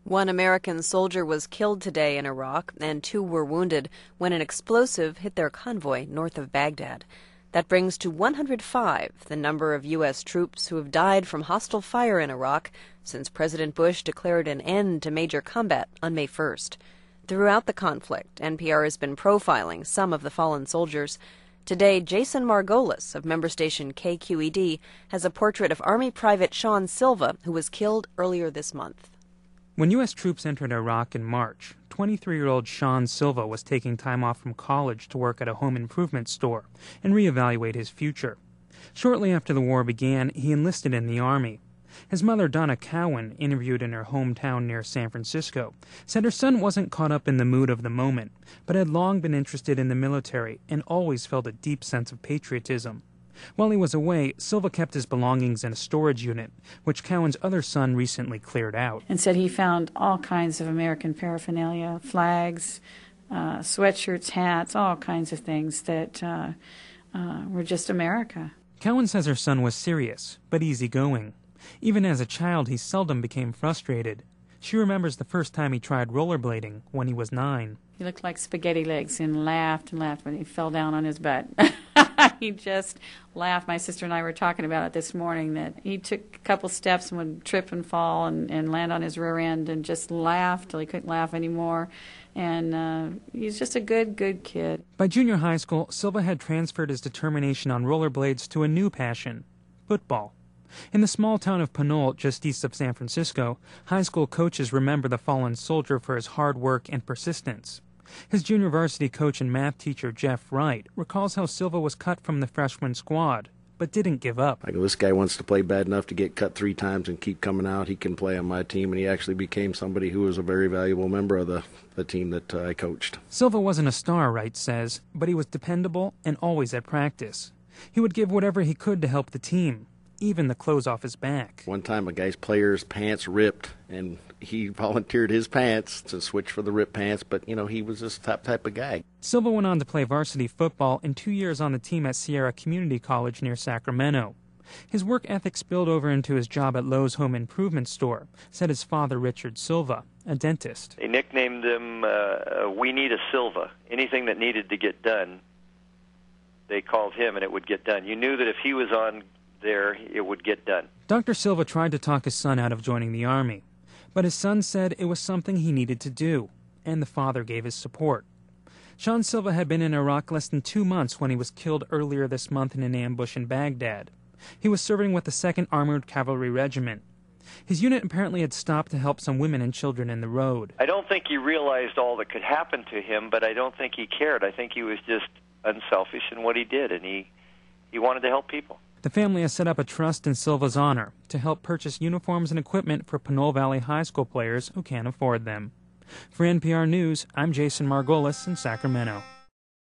One American soldier was killed today in Iraq, and 2 were wounded when an explosive hit their convoy north of Baghdad. That brings to 105 the number of U.S. troops who have died from hostile fire in Iraq since President Bush declared an end to major combat on May 1st. Throughout the conflict, NPR has been profiling some of the fallen soldiers. Today, Jason Margolis of member station KQED has a portrait of Army Private Sean Silva, who was killed earlier this month. When U.S. troops entered Iraq in March, 23-year-old Sean Silva was taking time off from college to work at a home improvement store and reevaluate his future. Shortly after the war began, he enlisted in the Army. His mother, Donna Cowan, interviewed in her hometown near San Francisco, said her son wasn't caught up in the mood of the moment, but had long been interested in the military and always felt a deep sense of patriotism. While he was away, Silva kept his belongings in a storage unit, which Cowan's other son recently cleared out. And said he found all kinds of American paraphernalia, flags, sweatshirts, hats, all kinds of things that were just America. Cowan says her son was serious, but easygoing. Even as a child, he seldom became frustrated. She remembers the first time he tried rollerblading when he was 9. He looked like spaghetti legs and laughed when he fell down on his butt. He just laughed. My sister and I were talking about it this morning, that he took a couple steps and would trip and fall and land on his rear end and just laughed till he couldn't laugh anymore. And he's just a good kid. By junior high school, Silva had transferred his determination on rollerblades to a new passion, football. In the small town of Pinole, just east of San Francisco, high school coaches remember the fallen soldier for his hard work and persistence. His junior varsity coach and math teacher, Jeff Wright, recalls how Silva was cut from the freshman squad, but didn't give up. This guy wants to play bad enough to get cut 3 times and keep coming out. He can play on my team, and he actually became somebody who was a very valuable member of the team that I coached. Silva wasn't a star, Wright says, but he was dependable and always at practice. He would give whatever he could to help the team, even the clothes off his back. One time a guy's player's pants ripped, and he volunteered his pants to switch for the ripped pants, but, he was this type of guy. Silva went on to play varsity football and 2 years on the team at Sierra Community College near Sacramento. His work ethic spilled over into his job at Lowe's Home Improvement Store, said his father, Richard Silva, a dentist. They nicknamed him We Need a Silva. Anything that needed to get done, they called him and it would get done. You knew that if he was on there, it would get done. Dr. Silva tried to talk his son out of joining the Army, but his son said it was something he needed to do, and the father gave his support. Sean Silva had been in Iraq less than 2 months when he was killed earlier this month in an ambush in Baghdad. He was serving with the 2nd Armored Cavalry Regiment. His unit apparently had stopped to help some women and children in the road. I don't think he realized all that could happen to him, but I don't think he cared. I think he was just unselfish in what he did, and he wanted to help people. The family has set up a trust in Silva's honor to help purchase uniforms and equipment for Pinole Valley High School players who can't afford them. For NPR News, I'm Jason Margolis in Sacramento.